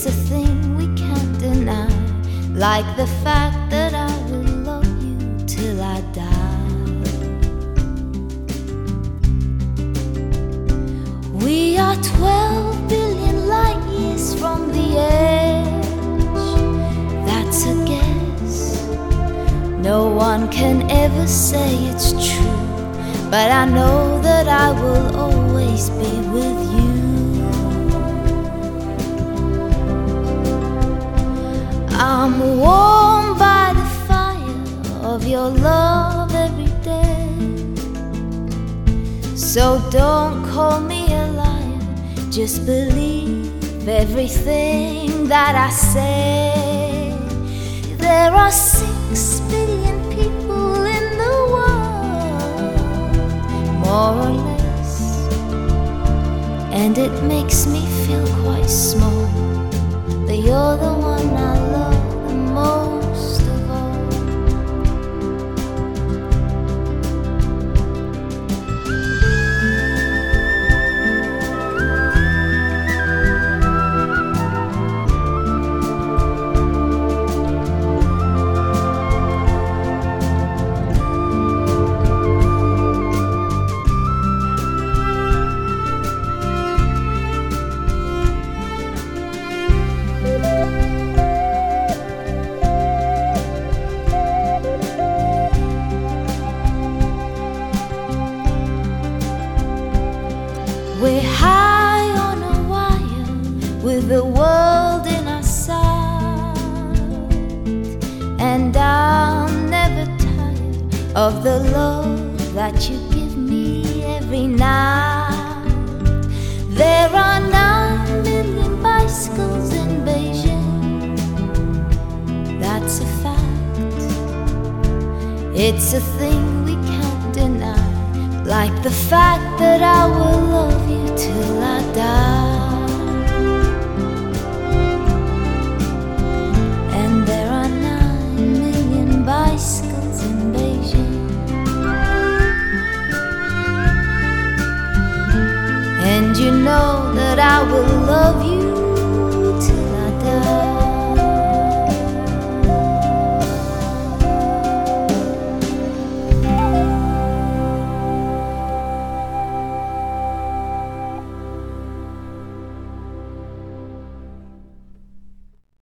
a thing we can't deny, like the fact that I will love you till I die. We are 12 billion light years from the edge. That's a guess. No one can ever say it's true, but I know that I will always be with you. I'm warmed by the fire of your love every day. So don't call me a liar, just believe everything that I say. There are 6 billion people in the world, more or less, and it makes me feel quite small, but you're the one I love the most of all. We're high on a wire with the world in our sight, and I'm never tired of the love that you give me every night. There are 9 million bicycles in Beijing, that's a fact. It's a thing we can't deny, like the fact that I will love you till I die. And there are 9 million bicycles in Beijing, and you know that I will love you